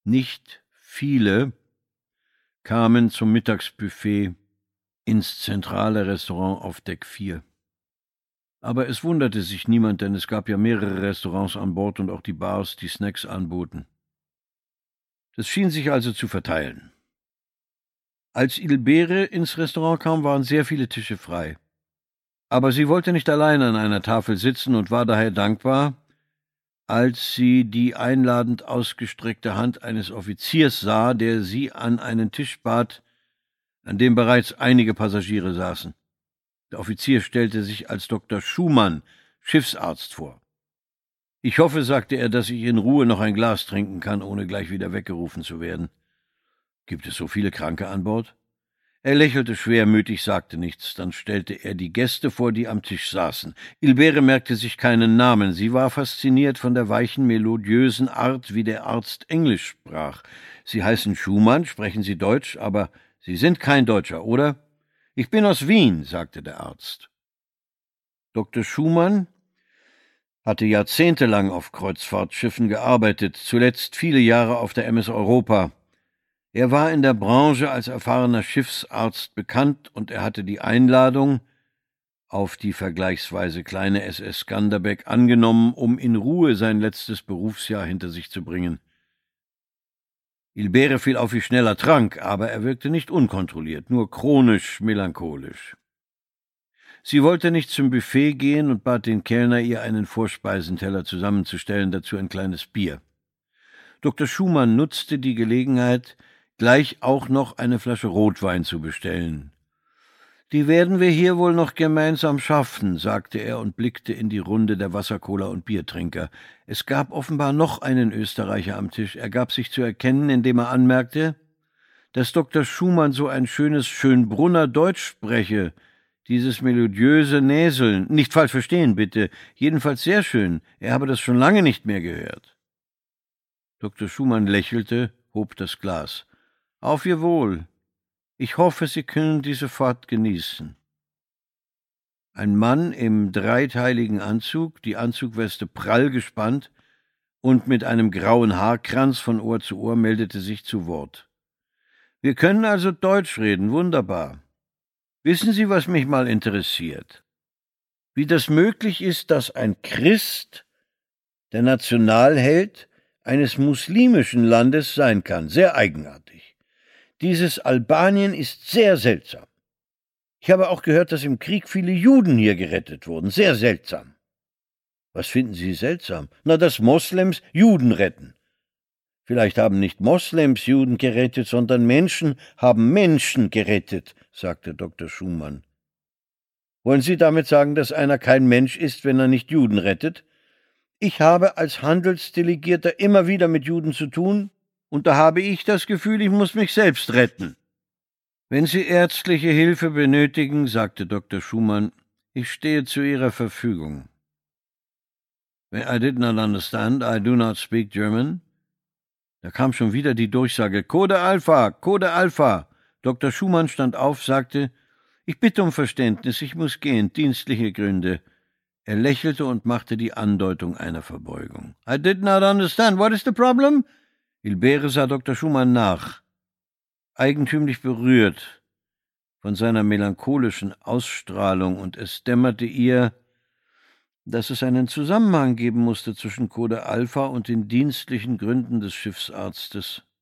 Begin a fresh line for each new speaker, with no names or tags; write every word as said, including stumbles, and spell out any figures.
Nicht viele kamen zum Mittagsbuffet ins zentrale Restaurant auf Deck vier. Aber es wunderte sich niemand, denn es gab ja mehrere Restaurants an Bord und auch die Bars, die Snacks anboten. Das schien sich also zu verteilen. Als Ilbere ins Restaurant kam, waren sehr viele Tische frei. Aber sie wollte nicht allein an einer Tafel sitzen und war daher dankbar, als sie die einladend ausgestreckte Hand eines Offiziers sah, der sie an einen Tisch bat, an dem bereits einige Passagiere saßen. Der Offizier stellte sich als Doktor Schumann, Schiffsarzt, vor. »Ich hoffe«, sagte er, »dass ich in Ruhe noch ein Glas trinken kann, ohne gleich wieder weggerufen zu werden.« »Gibt es so viele Kranke an Bord?« Er lächelte schwermütig, sagte nichts. Dann stellte er die Gäste vor, die am Tisch saßen. Ilbere merkte sich keinen Namen. Sie war fasziniert von der weichen, melodiösen Art, wie der Arzt Englisch sprach. »Sie heißen Schumann, sprechen Sie Deutsch, aber Sie sind kein Deutscher, oder?« »Ich bin aus Wien«, sagte der Arzt. Doktor Schumann hatte jahrzehntelang auf Kreuzfahrtschiffen gearbeitet, zuletzt viele Jahre auf der M S Europa. Er war in der Branche als erfahrener Schiffsarzt bekannt und er hatte die Einladung auf die vergleichsweise kleine S S Skanderbeg angenommen, um in Ruhe sein letztes Berufsjahr hinter sich zu bringen. Ilbere fiel auf, wie schnell er trank, aber er wirkte nicht unkontrolliert, nur chronisch melancholisch. Sie wollte nicht zum Buffet gehen und bat den Kellner, ihr einen Vorspeisenteller zusammenzustellen, dazu ein kleines Bier. Doktor Schumann nutzte die Gelegenheit, gleich auch noch eine Flasche Rotwein zu bestellen. »Die werden wir hier wohl noch gemeinsam schaffen«, sagte er und blickte in die Runde der Wassercola- und Biertrinker. Es gab offenbar noch einen Österreicher am Tisch. Er gab sich zu erkennen, indem er anmerkte, dass Doktor Schumann so ein schönes Schönbrunner Deutsch spreche, dieses melodiöse Näseln. Nicht falsch verstehen, bitte. Jedenfalls sehr schön. Er habe das schon lange nicht mehr gehört. Doktor Schumann lächelte, hob das Glas. »Auf Ihr Wohl. Ich hoffe, Sie können diese Fahrt genießen.« Ein Mann im dreiteiligen Anzug, die Anzugweste prall gespannt und mit einem grauen Haarkranz von Ohr zu Ohr, meldete sich zu Wort. »Wir können also Deutsch reden, wunderbar. Wissen Sie, was mich mal interessiert? Wie das möglich ist, dass ein Christ der Nationalheld eines muslimischen Landes sein kann. Sehr eigenartig. Dieses Albanien ist sehr seltsam. Ich habe auch gehört, dass im Krieg viele Juden hier gerettet wurden. Sehr seltsam.« »Was finden Sie seltsam?« »Na, dass Moslems Juden retten.« »Vielleicht haben nicht Moslems Juden gerettet, sondern Menschen haben Menschen gerettet«, sagte Doktor Schumann. »Wollen Sie damit sagen, dass einer kein Mensch ist, wenn er nicht Juden rettet? Ich habe als Handelsdelegierter immer wieder mit Juden zu tun, und da habe ich das Gefühl, ich muss mich selbst retten.« »Wenn Sie ärztliche Hilfe benötigen«, sagte Doktor Schumann, »ich stehe zu Ihrer Verfügung.« »I did not understand. I do not speak German.« Da kam schon wieder die Durchsage, »Code Alpha, Code Alpha.« Doktor Schumann stand auf, sagte, »Ich bitte um Verständnis, ich muss gehen, dienstliche Gründe.« Er lächelte und machte die Andeutung einer Verbeugung. »I did not understand. What is the problem?« Ilbere sah Doktor Schumann nach, eigentümlich berührt von seiner melancholischen Ausstrahlung, und es dämmerte ihr, dass es einen Zusammenhang geben musste zwischen Code Alpha und den dienstlichen Gründen des Schiffsarztes.